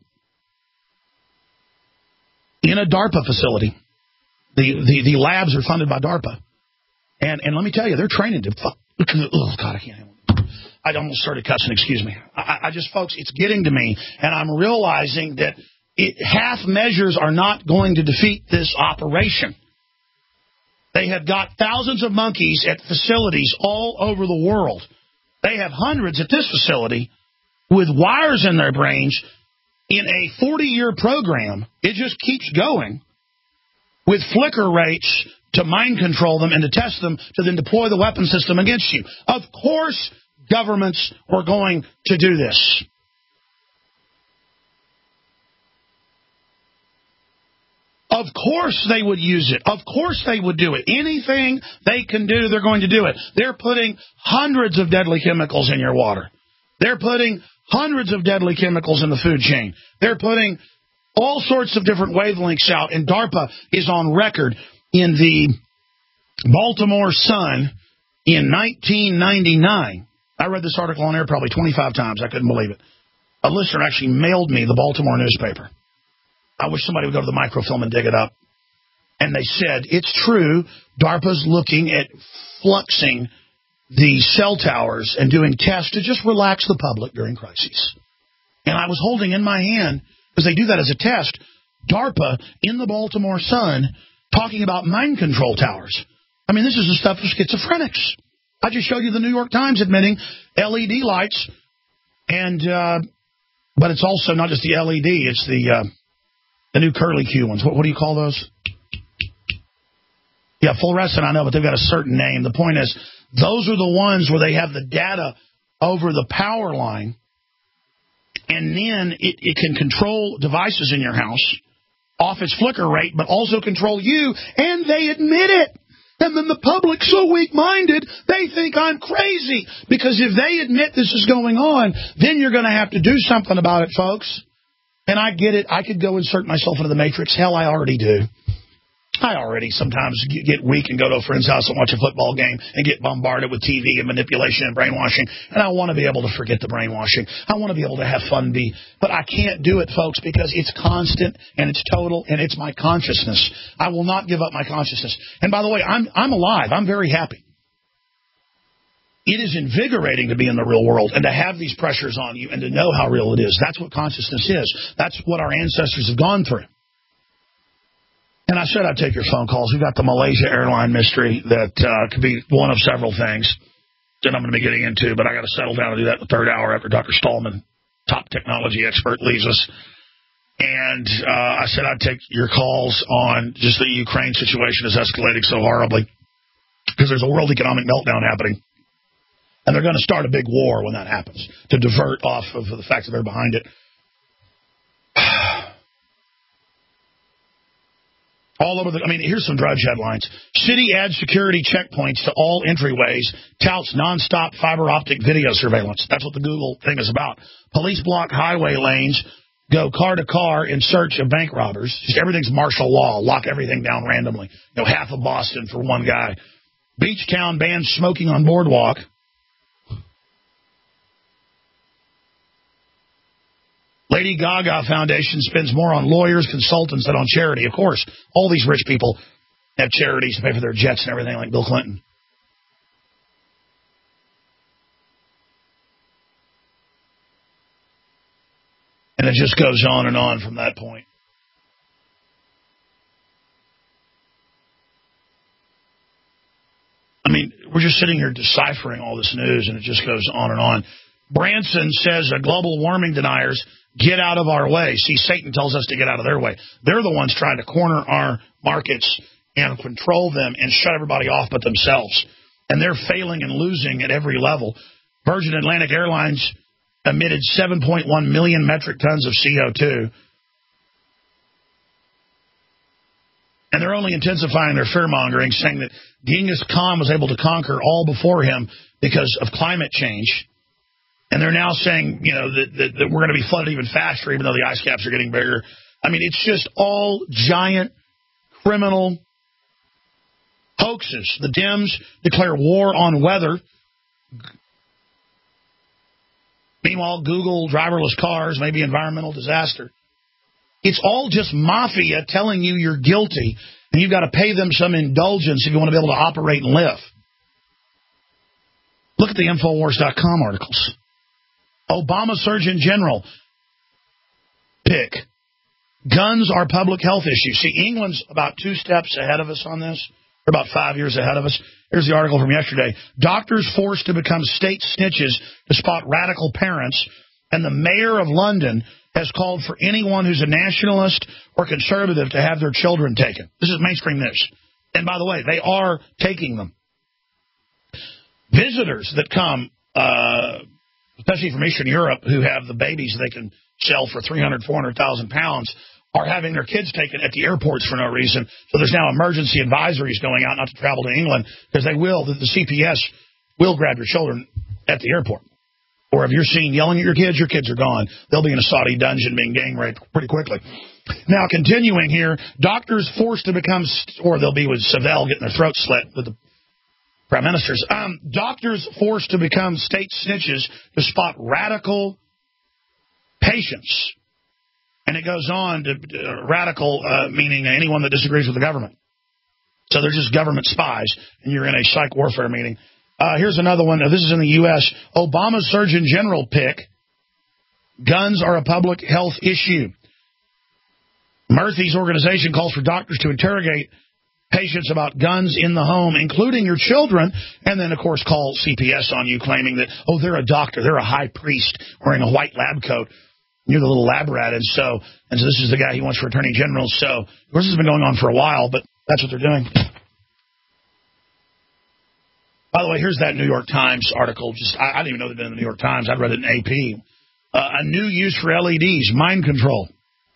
in a DARPA facility. The, the, the labs are funded by DARPA. And and let me tell you, they're training to fuck. Oh, God, I can't handle it. I almost started cussing, excuse me. I, I just, folks, it's getting to me, and I'm realizing that it, half measures are not going to defeat this operation. They have got thousands of monkeys at facilities all over the world. They have hundreds at this facility with wires in their brains in a forty-year program. It just keeps going with flicker rates to mind control them and to test them to then deploy the weapon system against you. Of course governments were going to do this. Of course they would use it. Of course they would do it. Anything they can do, they're going to do it. They're putting hundreds of deadly chemicals in your water. They're putting hundreds of deadly chemicals in the food chain. They're putting all sorts of different wavelengths out, and DARPA is on record in the Baltimore Sun in nineteen ninety-nine. I read this article on air probably twenty-five times. I couldn't believe it. A listener actually mailed me the Baltimore newspaper. I wish somebody would go to the microfilm and dig it up. And they said, it's true, DARPA's looking at fluxing the cell towers and doing tests to just relax the public during crises. And I was holding in my hand, because they do that as a test, DARPA in the Baltimore Sun talking about mind control towers. I mean, this is the stuff of schizophrenics. I just showed you the New York Times admitting L E D lights, and uh, but it's also not just the L E D, it's the uh, the new curly Q ones. What, what do you call those? Yeah, fluorescent, I know, but they've got a certain name. The point is, those are the ones where they have the data over the power line, and then it, it can control devices in your house off its flicker rate, but also control you, and they admit it. And then the public's so weak-minded, they think I'm crazy. Because if they admit this is going on, then you're going to have to do something about it, folks. And I get it. I could go insert myself into the Matrix. Hell, I already do. I already sometimes get weak and go to a friend's house and watch a football game and get bombarded with T V and manipulation and brainwashing. And I want to be able to forget the brainwashing. I want to be able to have fun be. But I can't do it, folks, because it's constant and it's total and it's my consciousness. I will not give up my consciousness. And by the way, I'm I'm alive. I'm very happy. It is invigorating to be in the real world and to have these pressures on you and to know how real it is. That's what consciousness is. That's what our ancestors have gone through. And I said I'd take your phone calls. We've got the Malaysia airline mystery that uh, could be one of several things that I'm going to be getting into, but I got to settle down and do that in the third hour after Doctor Stallman, top technology expert, leaves us. And uh, I said I'd take your calls on just the Ukraine situation is escalating so horribly because there's a world economic meltdown happening. And they're going to start a big war when that happens to divert off of the fact that they're behind it. All over the, I mean, here's some Drudge headlines. City adds security checkpoints to all entryways, touts nonstop fiber optic video surveillance. That's what the Google thing is about. Police block highway lanes, go car to car in search of bank robbers. Just everything's martial law. Lock everything down randomly. You know, half of Boston for one guy. Beach town bans smoking on boardwalk. Lady Gaga Foundation spends more on lawyers, consultants than on charity. Of course, all these rich people have charities to pay for their jets and everything like Bill Clinton. And it just goes on and on from that point. I mean, we're just sitting here deciphering all this news, and it just goes on and on. Branson says uh, global warming deniers, get out of our way. See, Satan tells us to get out of their way. They're the ones trying to corner our markets and control them and shut everybody off but themselves. And they're failing and losing at every level. Virgin Atlantic Airlines emitted seven point one million metric tons of C O two. And they're only intensifying their fear-mongering, saying that Genghis Khan was able to conquer all before him because of climate change. And they're now saying, you know, that, that, that we're going to be flooded even faster, even though the ice caps are getting bigger. I mean, it's just all giant criminal hoaxes. The Dems declare war on weather. Meanwhile, Google, driverless cars, maybe environmental disaster. It's all just mafia telling you you're guilty, and you've got to pay them some indulgence if you want to be able to operate and live. Look at the Infowars dot com articles. Obama Surgeon General pick. Guns are public health issue. See, England's about two steps ahead of us on this. They're about five years ahead of us. Here's the article from yesterday. Doctors forced to become state snitches to spot radical parents, and the mayor of London has called for anyone who's a nationalist or conservative to have their children taken. This is mainstream news. And by the way, they are taking them. Visitors that come, uh, especially from Eastern Europe, who have the babies they can sell for three hundred thousand, four hundred thousand pounds, are having their kids taken at the airports for no reason. So there's now emergency advisories going out not to travel to England, because they will, the, the C P S will grab your children at the airport. Or if you're seen yelling at your kids, your kids are gone. They'll be in a Saudi dungeon being gang raped pretty quickly. Now, continuing here, doctors forced to become, or they'll be with Savelle getting their throat slit with the prime ministers. Um, doctors forced to become state snitches to spot radical patients. And it goes on to uh, radical, uh, meaning anyone that disagrees with the government. So they're just government spies, and you're in a psych warfare meeting. Uh, here's another one. Now, this is in the U S Obama's Surgeon General pick. Guns are a public health issue. Murthy's organization calls for doctors to interrogate patients about guns in the home, including your children, and then, of course, call C P S on you, claiming that, oh, they're a doctor, they're a high priest wearing a white lab coat. You're the little lab rat, and so, and so this is the guy he wants for attorney general. So, of course, this has been going on for a while, but that's what they're doing. By the way, here's that New York Times article. Just I, I didn't even know they'd been in the New York Times. I'd read it in A P. Uh, a new use for L E Ds, mind control.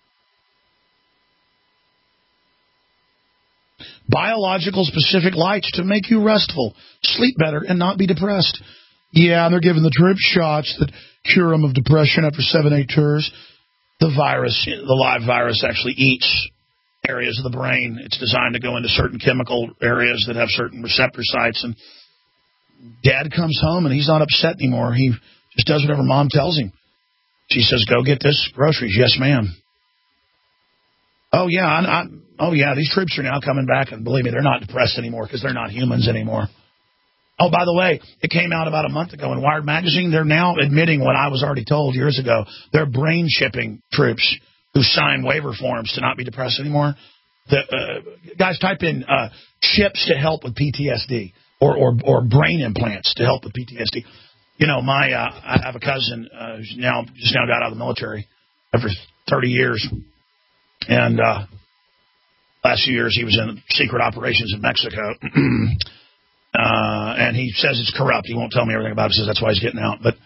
Biological specific lights to make you restful, sleep better, and not be depressed. Yeah, they're giving the drip shots that cure them of depression after seven, eight tours. The virus, the live virus, actually eats areas of the brain. It's designed to go into certain chemical areas that have certain receptor sites. And Dad comes home, and he's not upset anymore. He just does whatever Mom tells him. She says, go get this groceries. Yes, ma'am. Oh, yeah, I, I, oh, yeah, these troops are now coming back. And believe me, they're not depressed anymore because they're not humans anymore. Oh, by the way, it came out about a month ago in Wired Magazine. They're now admitting what I was already told years ago. They're brain chipping troops who sign waiver forms to not be depressed anymore. The, uh, guys, type in uh, chips to help with P T S D or, or, or brain implants to help with P T S D. You know, my uh, I have a cousin uh, who's now just now got out of the military after thirty years. And uh, last few years he was in secret operations in Mexico. Uh, and he says it's corrupt. He won't tell me everything about it. He says that's why he's getting out. But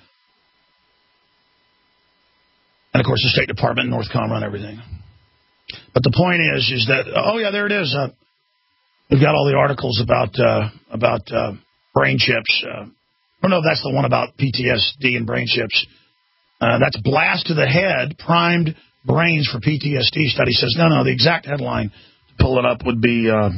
and, of course, the State Department and Northcom run everything. But the point is, is that, oh, yeah, there it is. Uh, we've got all the articles about uh, about uh, brain chips. Uh, I don't know if that's the one about P T S D and brain chips. Uh, that's blast to the head, primed brains for P T S D study. Says, no, no, the exact headline to pull it up would be... Uh,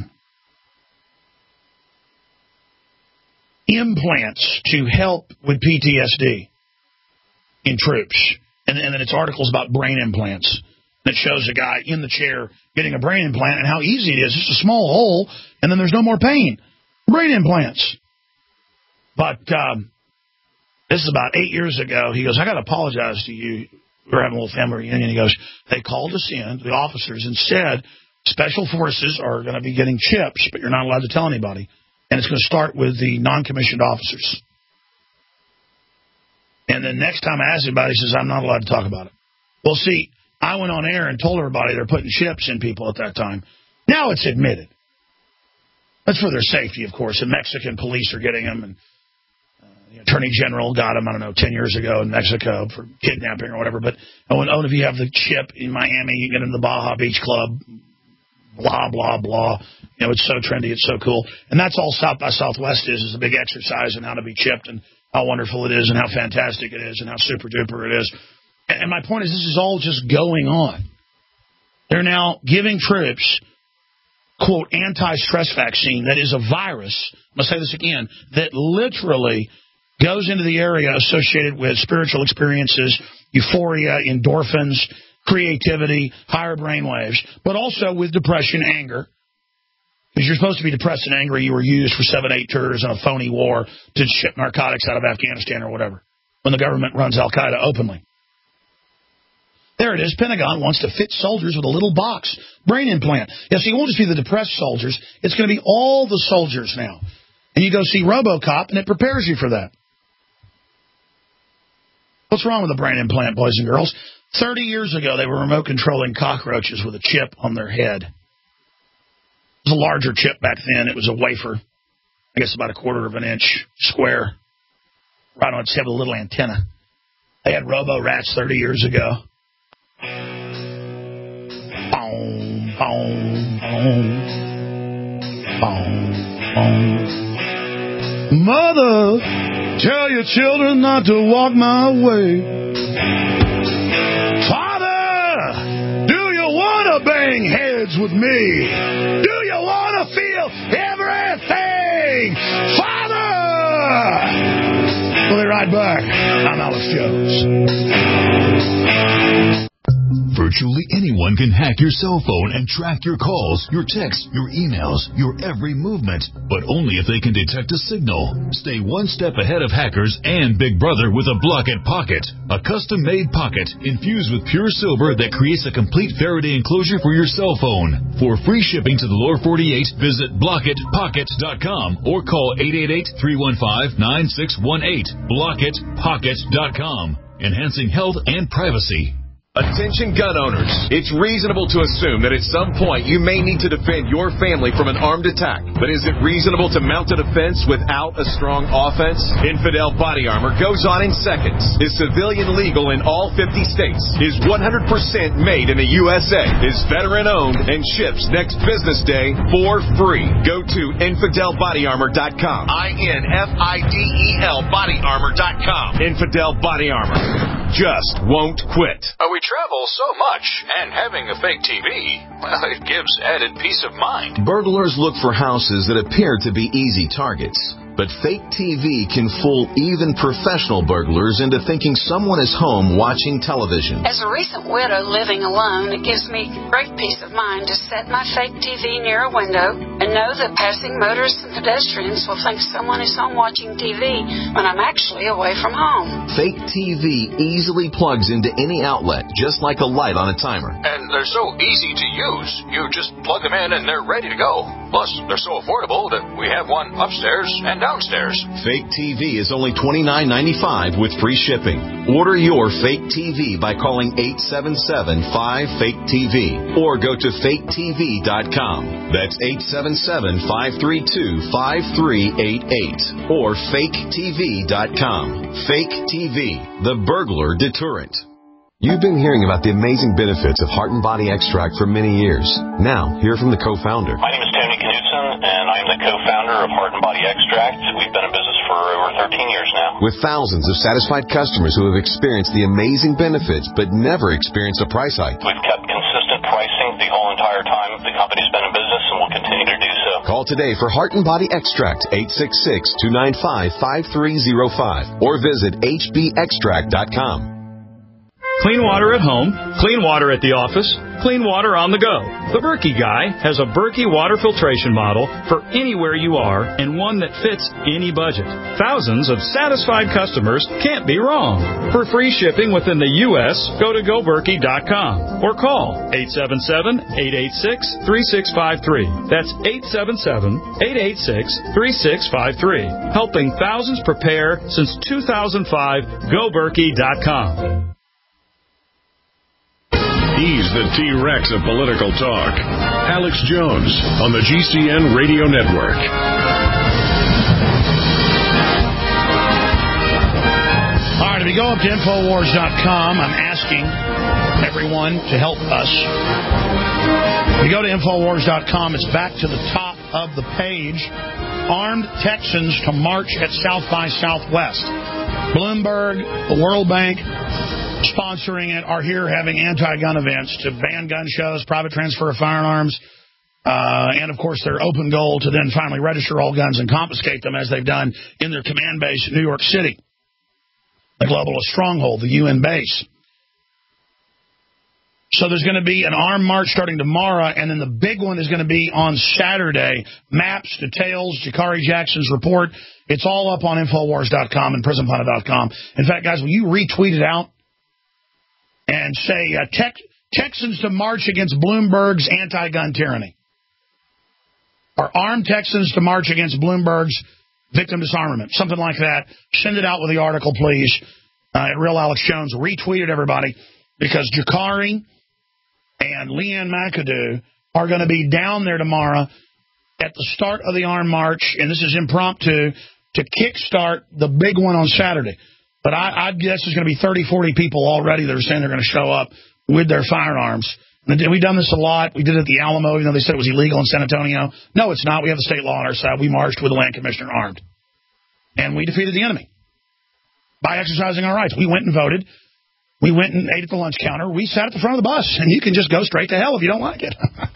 implants to help with P T S D in troops. And, and then it's articles about brain implants that shows a guy in the chair getting a brain implant and how easy it is. It's a small hole, and then there's no more pain. Brain implants. But um, this is about eight years ago. He goes, I got to apologize to you. We were having a little family reunion. He goes, they called us in, the officers, and said, special forces are going to be getting chips, but you're not allowed to tell anybody. And it's going to start with the non-commissioned officers. And then next time I ask anybody, he says, I'm not allowed to talk about it. Well, see, I went on air and told everybody they're putting chips in people at that time. Now it's admitted. That's for their safety, of course. And Mexican police are getting them. And uh, the Attorney General got them, I don't know, ten years ago in Mexico for kidnapping or whatever. But oh, and, oh, if you have the chip in Miami, you get in the Baja Beach Club. Blah, blah, blah. You know, it's so trendy. It's so cool. And that's all South by Southwest is, is a big exercise in how to be chipped and how wonderful it is and how fantastic it is and how super duper it is. And, and my point is this is all just going on. They're now giving troops, quote, anti-stress vaccine that is a virus. I'm going to say this again, that literally goes into the area associated with spiritual experiences, euphoria, endorphins, creativity, higher brain waves, but also with depression, anger, Because you're supposed to be depressed and angry. You were used for seven, eight tours in a phony war to ship narcotics out of Afghanistan or whatever, when the government runs Al-Qaeda openly. There it is. Pentagon wants to fit soldiers with a little box brain implant. Yes, it won't just be the depressed soldiers. It's going to be all the soldiers now. And you go see RoboCop, and it prepares you for that. What's wrong with a brain implant, boys and girls? Thirty years ago, they were remote controlling cockroaches with a chip on their head. It was a larger chip back then. It was a wafer, I guess about a quarter of an inch square, right on its head with a little antenna. They had robo-rats thirty years ago. Boom, boom, boom. Boom, boom. Mother, tell your children not to walk my way. Father, do you want to bang heads with me? Do you want to feel everything? Father! We'll be right back. I'm Alex Jones. Virtually anyone can hack your cell phone and track your calls, your texts, your emails, your every movement, but only if they can detect a signal. Stay one step ahead of hackers and Big Brother with a Blockit Pocket, a custom-made pocket infused with pure silver that creates a complete Faraday enclosure for your cell phone. For free shipping to the lower forty-eight, visit blockit pocket dot com or call eight eight eight, three one five, nine six one eight. blockit pocket dot com, enhancing health and privacy. Attention gun owners. It's reasonable to assume that at some point you may need to defend your family from an armed attack. But is it reasonable to mount a defense without a strong offense? Infidel Body Armor goes on in seconds. Is civilian legal in all fifty states. Is one hundred percent made in the U S A. Is veteran owned and ships next business day for free. Go to infidel body armor dot com. I N F I D E L body armor dot com. Infidel Body Armor. Just won't quit. Uh, we travel so much, and having a fake T V, well, it gives added peace of mind. Burglars look for houses that appear to be easy targets. But fake T V can fool even professional burglars into thinking someone is home watching television. As a recent widow living alone, it gives me great peace of mind to set my fake T V near a window and know that passing motorists and pedestrians will think someone is home watching T V when I'm actually away from home. Fake T V easily plugs into any outlet, just like a light on a timer. And they're so easy to use. You just plug them in and they're ready to go. Plus, they're so affordable that we have one upstairs and downstairs. Fake T V is only twenty-nine ninety-five with free shipping. Order your fake T V by calling eight seven seven, five, fake T V or go to fake T V dot com. That's eight seven seven, five three two, five three eight eight or fake T V dot com. Fake T V, the burglar deterrent. You've been hearing about the amazing benefits of Heart and Body Extract for many years. Now, hear from the co-founder. My name is Tony Knudsen, and I'm the co-founder of Heart and Body Extract. We've been in business for over thirteen years now. With thousands of satisfied customers who have experienced the amazing benefits but never experienced a price hike. We've kept consistent pricing the whole entire time the company's been in business, and will continue to do so. Call today for Heart and Body Extract, eight six six, two nine five, five three zero five, or visit H B extract dot com. Clean water at home, clean water at the office, clean water on the go. The Berkey Guy has a Berkey water filtration model for anywhere you are and one that fits any budget. Thousands of satisfied customers can't be wrong. For free shipping within the U S, go to go berkey dot com or call eight seven seven, eight eight six, three six five three. That's eight seven seven, eight eight six, three six five three. Helping thousands prepare since two thousand five. go berkey dot com. He's the T-Rex of political talk. Alex Jones on the G C N Radio Network. All right, if you go up to infowars dot com, I'm asking everyone to help us. If you go to infowars dot com, it's back to the top of the page. Armed Texans to march at South by Southwest. Bloomberg, the World Bank, sponsoring it, are here having anti-gun events to ban gun shows, private transfer of firearms, uh, and, of course, their open goal to then finally register all guns and confiscate them, as they've done in their command base in New York City, the globalist stronghold, the U N base. So there's going to be an armed march starting tomorrow, and then the big one is going to be on Saturday. Maps, details, Jakari Jackson's report. It's all up on Infowars dot com and Prison Planet dot com. In fact, guys, will you retweet it out and say, uh, Tex- Texans to march against Bloomberg's anti-gun tyranny? Or armed Texans to march against Bloomberg's victim disarmament. Something like that. Send it out with the article, please, uh, at Real Alex Jones. Retweet it, everybody, because Jakari and Leanne McAdoo are going to be down there tomorrow at the start of the armed march, and this is impromptu, to kickstart the big one on Saturday. But I, I guess there's going to be thirty, forty people already that are saying they're going to show up with their firearms. And we've done this a lot. We did it at the Alamo, even though they said it was illegal in San Antonio. No, it's not. We have the state law on our side. We marched with the land commissioner armed. And we defeated the enemy by exercising our rights. We went and voted. We went and ate at the lunch counter. We sat at the front of the bus, and you can just go straight to hell if you don't like it.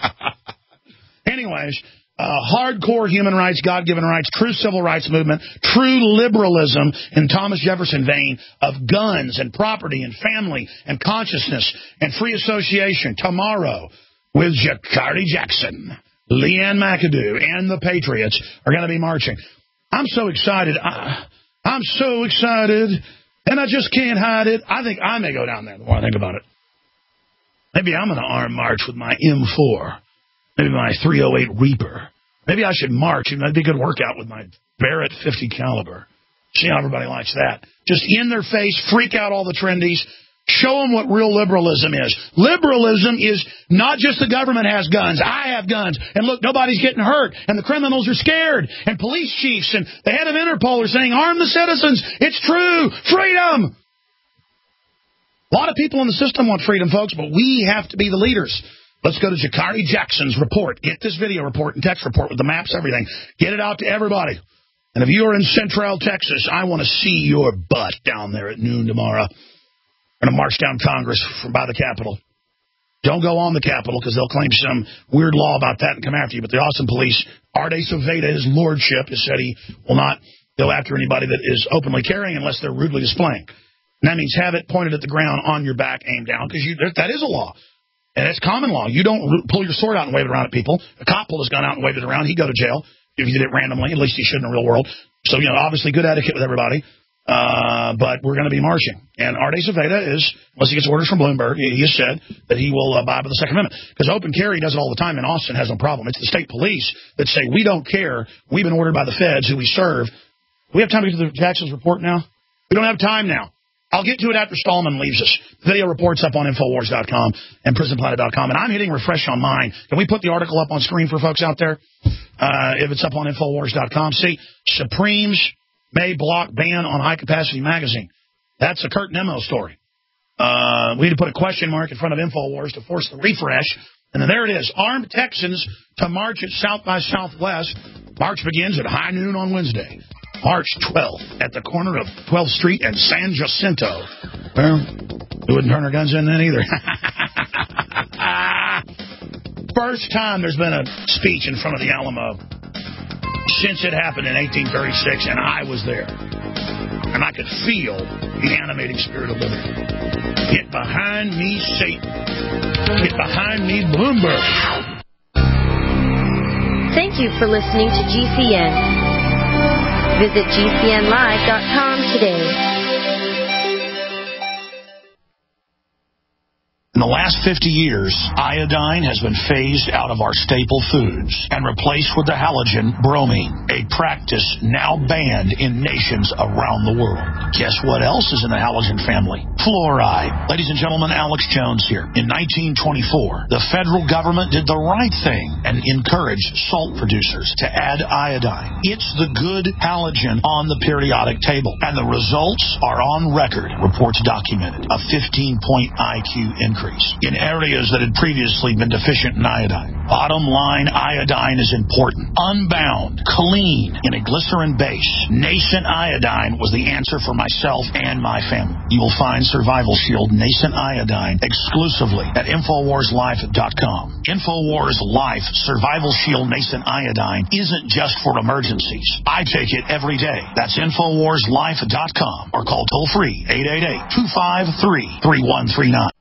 Anyways, uh, hardcore human rights, God-given rights, true civil rights movement, true liberalism in Thomas Jefferson vein of guns and property and family and consciousness and free association tomorrow with Jakari Jackson, Leanne McAdoo, and the Patriots are going to be marching. I'm so excited. I, I'm so excited. And I just can't hide it. I think I may go down there the more I think about it. Maybe I'm going to arm march with my M four. Maybe my three oh eight Reaper. Maybe I should march. That'd be a good workout with my Barrett fifty caliber. See how everybody likes that. Just in their face, freak out all the trendies. Show them what real liberalism is. Liberalism is not just the government has guns. I have guns. And look, nobody's getting hurt. And the criminals are scared. And police chiefs and the head of Interpol are saying, arm the citizens. It's true. Freedom. A lot of people in the system want freedom, folks, but we have to be the leaders. Let's go to Jakari Jackson's report. Get this video report and text report with the maps, everything. Get it out to everybody. And if you're in Central Texas, I want to see your butt down there at noon tomorrow. We're going to march down Congress from by the Capitol. Don't go on the Capitol because they'll claim some weird law about that and come after you. But the Austin police, Arde Soveda, his lordship, has said he will not go after anybody that is openly carrying unless they're rudely displaying. And that means have it pointed at the ground on your back, aimed down, because that is a law. And it's common law. You don't pull your sword out and wave it around at people. A cop pulled his gun out and waved it around. He'd go to jail if he did it randomly. At least he should in the real world. So, you know, obviously good etiquette with everybody. Uh, but we're going to be marching. And Arde Soveda is, unless he gets orders from Bloomberg, he has said that he will abide by the Second Amendment. Because open carry does it all the time, and Austin has no problem. It's the state police that say, we don't care. We've been ordered by the feds who we serve. Do we have time to get to the Jackson's report now? We don't have time now. I'll get to it after Stallman leaves us. The video report's up on Infowars dot com and Prison Planet dot com. And I'm hitting refresh on mine. Can we put the article up on screen for folks out there? Uh, if it's up on Infowars dot com. See, Supremes may block ban on high-capacity magazine. That's a Kurt Nemo story. Uh, we had to put a question mark in front of Infowars to force the refresh. And then there it is. Armed Texans to march at South by Southwest. March begins at high noon on Wednesday. March twelfth at the corner of twelfth Street and San Jacinto. Well, we wouldn't turn our guns in then either. First time there's been a speech in front of the Alamo since it happened in eighteen thirty-six, and I was there. And I could feel the animating spirit of liberty. Get behind me, Satan. Get behind me, Bloomberg. Thank you for listening to G C N. Visit G C N live dot com today. In the last fifty years, iodine has been phased out of our staple foods and replaced with the halogen bromine, a practice now banned in nations around the world. Guess what else is in the halogen family? Fluoride. Ladies and gentlemen, Alex Jones here. In nineteen twenty-four, the federal government did the right thing and encouraged salt producers to add iodine. It's the good halogen on the periodic table, and the results are on record, reports documented. A fifteen-point I Q increase in areas that had previously been deficient in iodine. Bottom line, iodine is important. Unbound, clean, in a glycerin base. Nascent iodine was the answer for myself and my family. You will find Survival Shield Nascent Iodine exclusively at Infowars Life dot com. Infowars Life Survival Shield Nascent Iodine isn't just for emergencies. I take it every day. That's Infowars Life dot com or call toll free eight eight eight, two five three, three one three nine.